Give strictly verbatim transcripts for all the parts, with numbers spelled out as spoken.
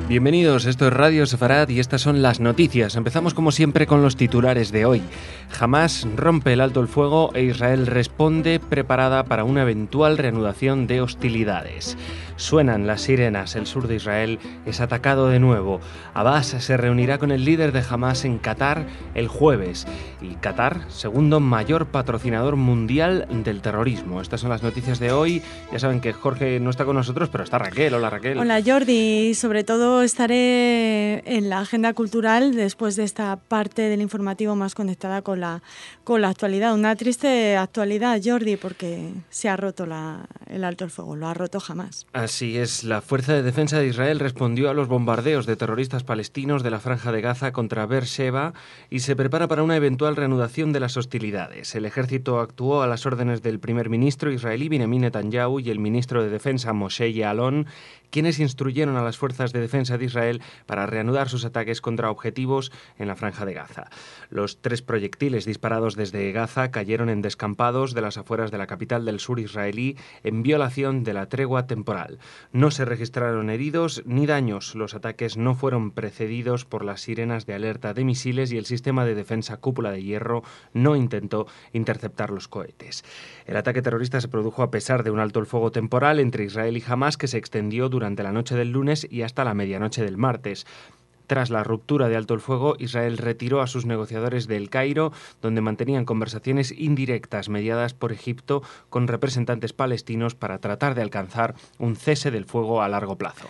Bienvenidos, esto es Radio Sefarad y estas son las noticias. Empezamos como siempre con los titulares de hoy. Hamás rompe el alto el fuego e Israel responde preparada para una eventual reanudación de hostilidades. Suenan las sirenas, el sur de Israel es atacado de nuevo. Abbas se reunirá con el líder de Hamás en Qatar el jueves. Y Qatar, segundo mayor patrocinador mundial del terrorismo. Estas son las noticias de hoy. Ya saben que Jorge no está con nosotros, pero está Raquel. Hola, Raquel. Hola, Jordi. Sobre todo estaré en la agenda cultural después de esta parte del informativo más conectada con la, con la actualidad. Una triste actualidad, Jordi, porque se ha roto la, el alto el fuego, lo ha roto Hamás. Así es, la Fuerza de Defensa de Israel respondió a los bombardeos de terroristas palestinos de la Franja de Gaza contra Beersheba y se prepara para una eventual reanudación de las hostilidades. El ejército actuó a las órdenes del primer ministro israelí Benjamin Netanyahu y el ministro de Defensa Moshe Yaalon, quienes instruyeron a las fuerzas de defensa de Israel para reanudar sus ataques contra objetivos en la Franja de Gaza. Los tres proyectiles disparados desde Gaza cayeron en descampados de las afueras de la capital del sur israelí en violación de la tregua temporal. No se registraron heridos ni daños. Los ataques no fueron precedidos por las sirenas de alerta de misiles y el sistema de defensa Cúpula de Hierro no intentó interceptar los cohetes. El ataque terrorista se produjo a pesar de un alto el fuego temporal entre Israel y Hamás que se extendió durante durante la noche del lunes y hasta la medianoche del martes. Tras la ruptura de alto el fuego, Israel retiró a sus negociadores del Cairo, donde mantenían conversaciones indirectas mediadas por Egipto con representantes palestinos para tratar de alcanzar un cese del fuego a largo plazo.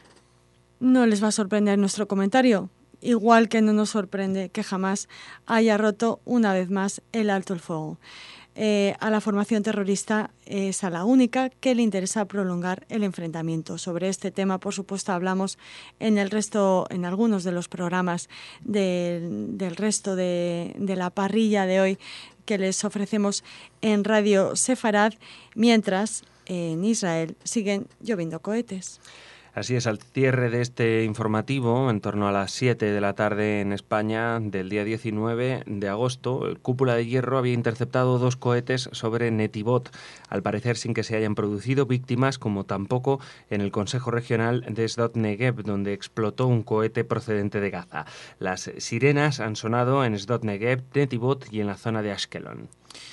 No les va a sorprender nuestro comentario, igual que no nos sorprende que Hamás haya roto una vez más el alto el fuego. Eh, a la formación terrorista es a la única que le interesa prolongar el enfrentamiento. Sobre este tema, por supuesto, hablamos en el resto, en algunos de los programas de, del resto de, de la parrilla de hoy que les ofrecemos en Radio Sefarad, mientras en Israel siguen lloviendo cohetes. Así es, al cierre de este informativo, en torno a las siete de la tarde en España, del día diecinueve de agosto, el Cúpula de Hierro había interceptado dos cohetes sobre Netivot, al parecer sin que se hayan producido víctimas, como tampoco en el Consejo Regional de Sdot Negev, donde explotó un cohete procedente de Gaza. Las sirenas han sonado en Sdot Negev, Netivot y en la zona de Ashkelon.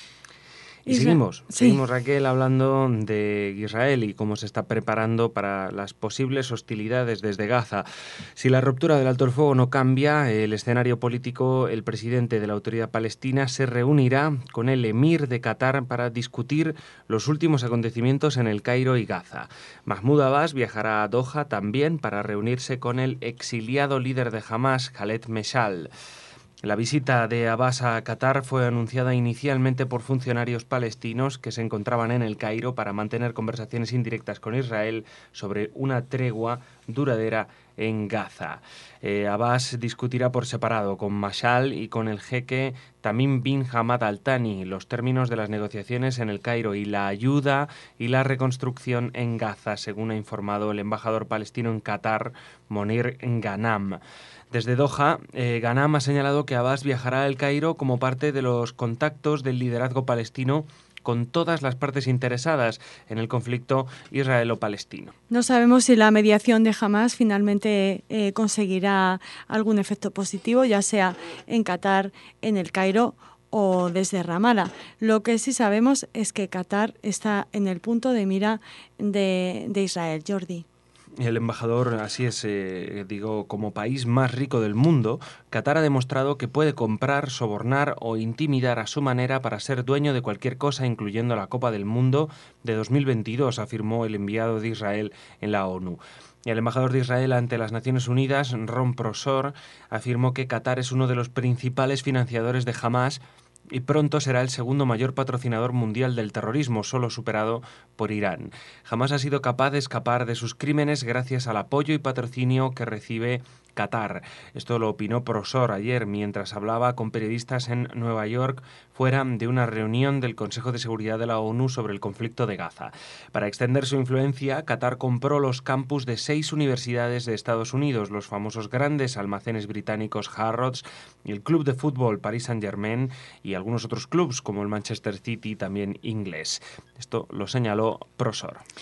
Y Isra- seguimos, sí. seguimos Raquel hablando de Israel y cómo se está preparando para las posibles hostilidades desde Gaza. Si la ruptura del alto el fuego no cambia el escenario político, el presidente de la Autoridad Palestina se reunirá con el emir de Qatar para discutir los últimos acontecimientos en el Cairo y Gaza. Mahmoud Abbas viajará a Doha también para reunirse con el exiliado líder de Hamás, Khaled Meshal. La visita de Abbas a Qatar fue anunciada inicialmente por funcionarios palestinos que se encontraban en el Cairo para mantener conversaciones indirectas con Israel sobre una tregua duradera en Gaza. Eh, Abbas discutirá por separado con Mashal y con el jeque Tamim bin Hamad Al Thani los términos de las negociaciones en el Cairo y la ayuda y la reconstrucción en Gaza, según ha informado el embajador palestino en Qatar, Monir Ghanam. Desde Doha, eh, Ghanam ha señalado que Abbas viajará al Cairo como parte de los contactos del liderazgo palestino con todas las partes interesadas en el conflicto israelo-palestino. No sabemos si la mediación de Hamás finalmente eh, conseguirá algún efecto positivo, ya sea en Qatar, en el Cairo o desde Ramallah. Lo que sí sabemos es que Qatar está en el punto de mira de, de Israel. Jordi. El embajador, así es, eh, digo, como país más rico del mundo, Qatar ha demostrado que puede comprar, sobornar o intimidar a su manera para ser dueño de cualquier cosa, incluyendo la Copa del Mundo de dos mil veintidós, afirmó el enviado de Israel en la ONU. El embajador de Israel ante las Naciones Unidas, Ron Prosor, afirmó que Qatar es uno de los principales financiadores de Hamás y pronto será el segundo mayor patrocinador mundial del terrorismo, solo superado por Irán. Hamás ha sido capaz de escapar de sus crímenes gracias al apoyo y patrocinio que recibe Qatar. Esto lo opinó Prosor ayer mientras hablaba con periodistas en Nueva York fuera de una reunión del Consejo de Seguridad de la ONU sobre el conflicto de Gaza. Para extender su influencia, Qatar compró los campus de seis universidades de Estados Unidos, los famosos grandes almacenes británicos Harrods, el club de fútbol Paris Saint-Germain y algunos otros clubs como el Manchester City, también inglés. Esto lo señaló Prosor.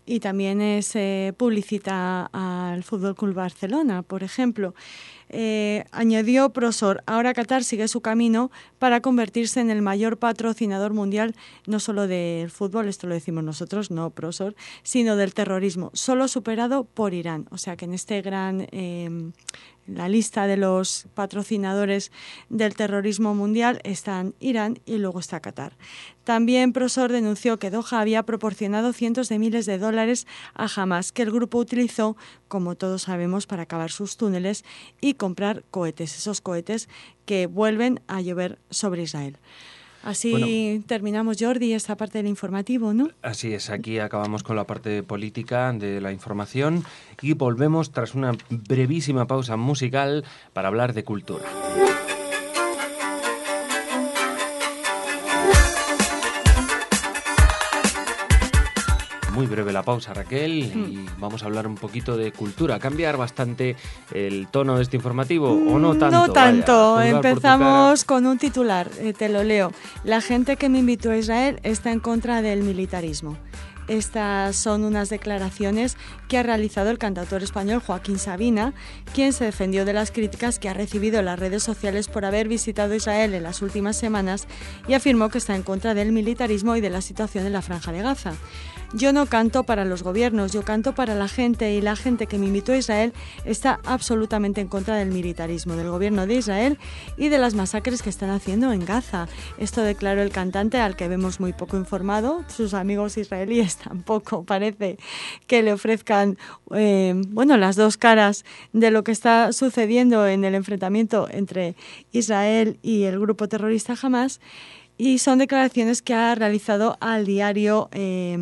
y también es, eh, publicita al Fútbol Club Barcelona, por ejemplo. Eh, añadió Prosor, ahora Qatar sigue su camino para convertirse en el mayor patrocinador mundial, no solo del fútbol, esto lo decimos nosotros, no Prosor, sino del terrorismo, solo superado por Irán. O sea que en este gran... Eh, la lista de los patrocinadores del terrorismo mundial están Irán y luego está Qatar. También Prosor denunció que Doha había proporcionado cientos de miles de dólares a Hamas, que el grupo utilizó, como todos sabemos, para cavar sus túneles y comprar cohetes, esos cohetes que vuelven a llover sobre Israel. Así bueno, terminamos, Jordi, esta parte del informativo, ¿no? Así es, aquí acabamos con la parte política de la información y volvemos tras una brevísima pausa musical para hablar de cultura. Muy breve la pausa, Raquel, y vamos a hablar un poquito de cultura. ¿Cambiar bastante el tono de este informativo o no tanto? No tanto. Vaya, empezamos con un titular, eh, te lo leo. La gente que me invitó a Israel está en contra del militarismo. Estas son unas declaraciones que ha realizado el cantautor español Joaquín Sabina, quien se defendió de las críticas que ha recibido en las redes sociales por haber visitado Israel en las últimas semanas y afirmó que está en contra del militarismo y de la situación en la Franja de Gaza. Yo no canto para los gobiernos, yo canto para la gente, y la gente que me invitó a Israel está absolutamente en contra del militarismo, del gobierno de Israel y de las masacres que están haciendo en Gaza. Esto declaró el cantante, al que vemos muy poco informado. Sus amigos israelíes tampoco parece que le ofrezcan eh, bueno, las dos caras de lo que está sucediendo en el enfrentamiento entre Israel y el grupo terrorista Hamas, y son declaraciones que ha realizado al diario eh,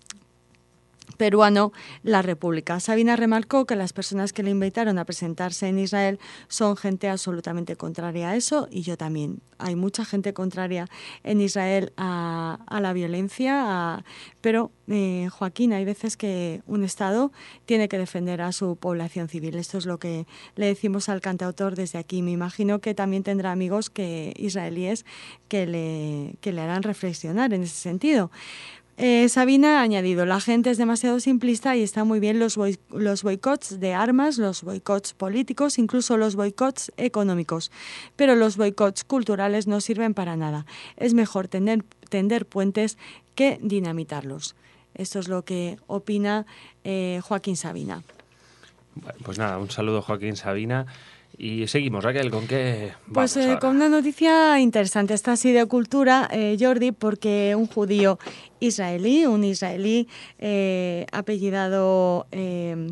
peruano La República. Sabina remarcó que las personas que le invitaron a presentarse en Israel son gente absolutamente contraria a eso, y yo también. Hay mucha gente contraria en Israel a, a la violencia, a, pero, eh, Joaquín, hay veces que un Estado tiene que defender a su población civil. Esto es lo que le decimos al cantautor desde aquí. Me imagino que también tendrá amigos que, israelíes que le, que le harán reflexionar en ese sentido. Eh, Sabina ha añadido, la gente es demasiado simplista y está muy bien los, boi- los boicots de armas, los boicots políticos, incluso los boicots económicos, pero los boicots culturales no sirven para nada. Es mejor tender, tender puentes que dinamitarlos. Esto es lo que opina eh, Joaquín Sabina. Bueno, pues nada, un saludo, Joaquín Sabina. Y seguimos, Raquel, ¿con qué vamos Pues eh, ahora? con una noticia interesante, esta así de cultura, eh, Jordi, porque un judío israelí, un israelí eh, apellidado eh,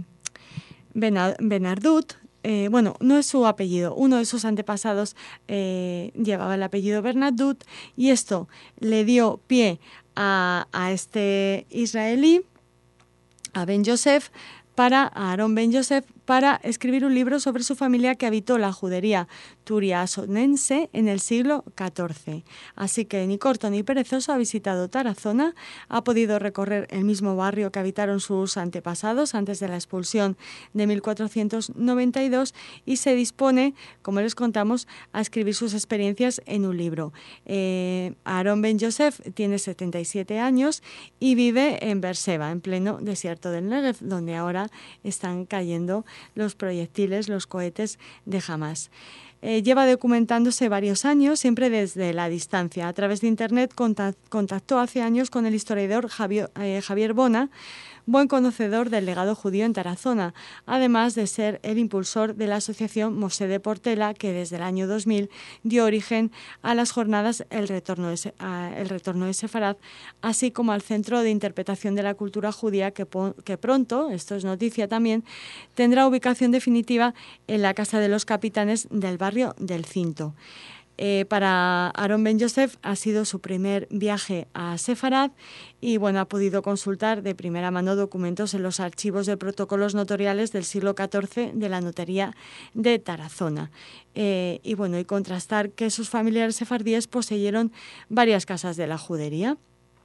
Benardut, eh, bueno, no es su apellido, uno de sus antepasados eh, llevaba el apellido Bernardut, y esto le dio pie a, a este israelí, a Ben Yosef, para a Aarón Ben Yosef, para escribir un libro sobre su familia que habitó la judería turiasonense en el siglo catorce. Así que ni corto ni perezoso ha visitado Tarazona, ha podido recorrer el mismo barrio que habitaron sus antepasados antes de la expulsión de mil cuatrocientos noventa y dos, y se dispone, como les contamos, a escribir sus experiencias en un libro. Eh, Aarón Ben Yosef tiene setenta y siete años y vive en Beerseba, en pleno desierto del Negev, donde ahora están cayendo los proyectiles, los cohetes de Hamas. Eh, lleva documentándose varios años, siempre desde la distancia. A través de Internet contactó hace años con el historiador Javier, eh, Javier Bona, buen conocedor del legado judío en Tarazona, además de ser el impulsor de la asociación Moshe de Portela, que desde el año dos mil dio origen a las jornadas El Retorno de, a, el retorno de Sefarad, así como al Centro de Interpretación de la Cultura Judía, que, que pronto, esto es noticia también, tendrá ubicación definitiva en la Casa de los Capitanes del barrio del Cinto. Eh, para Aarón Ben Yosef ha sido su primer viaje a Sefarad y bueno, ha podido consultar de primera mano documentos en los archivos de protocolos notariales del siglo catorce de la notaría de Tarazona. Eh, y bueno, y contrastar que sus familiares sefardíes poseyeron varias casas de la judería.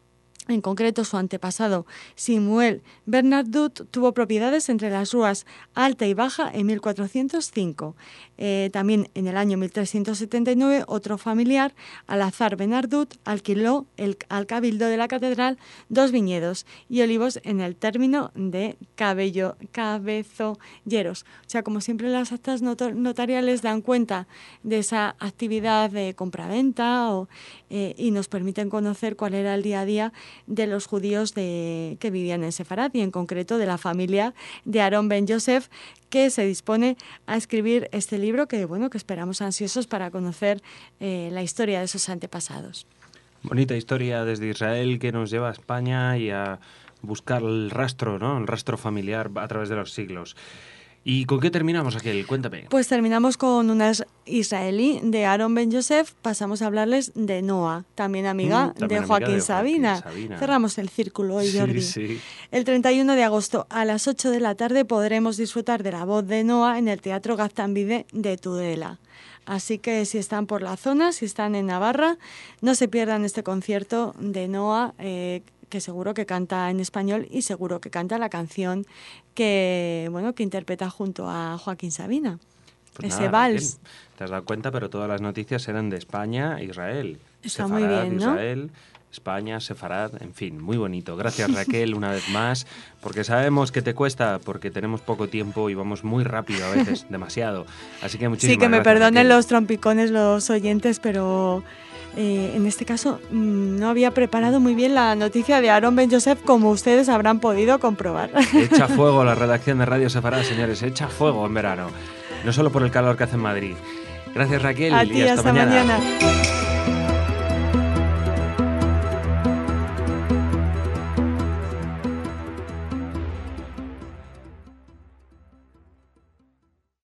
En concreto, su antepasado, Simuel Bernardut, tuvo propiedades entre las Ruas Alta y Baja en mil cuatrocientos cinco. Eh, también en el año mil trescientos setenta y nueve, otro familiar, Alazar Bernardut, alquiló el, al cabildo de la catedral dos viñedos y olivos en el término de Cabello, Cabezolleros. O sea, como siempre, las actas notariales dan cuenta de esa actividad de compraventa o, eh, y nos permiten conocer cuál era el día a día de los judíos de, que vivían en Sefarad y en concreto de la familia de Aarón ben Yosef, que se dispone a escribir este libro que, bueno, que esperamos ansiosos para conocer eh, la historia de esos antepasados. Bonita historia desde Israel que nos lleva a España y a buscar el rastro, ¿no? El rastro familiar a través de los siglos. ¿Y con qué terminamos, Raquel? Cuéntame. Pues terminamos con una israelí de Aarón ben Yosef, pasamos a hablarles de Noa, también amiga, mm, también de, Joaquín amiga de Sabina. Joaquín Sabina. Cerramos el círculo hoy, Jordi. Sí, sí. El treinta y uno de agosto a las ocho de la tarde podremos disfrutar de la voz de Noa en el Teatro Gaztambide de Tudela. Así que si están por la zona, si están en Navarra, no se pierdan este concierto de Noa, eh, que seguro que canta en español y seguro que canta la canción que, bueno, que interpreta junto a Joaquín Sabina. Pues ese nada, vals. Raquel, te has dado cuenta, pero todas las noticias eran de España e Israel. Está Sefarad, muy bien, ¿no? Israel, España, Sefarad, en fin, muy bonito. Gracias, Raquel, una vez más, porque sabemos que te cuesta, porque tenemos poco tiempo y vamos muy rápido a veces, demasiado. Así que muchísimas gracias. Sí, que me gracias, perdonen Raquel. los trompicones los oyentes, pero eh, en este caso mmm, no había preparado muy bien la noticia de Aarón ben Yosef, como ustedes habrán podido comprobar. Echa fuego la redacción de Radio Sefarad, señores, echa fuego en verano. No solo por el calor que hace en Madrid. Gracias, Raquel, a ti, y hasta, hasta mañana. mañana.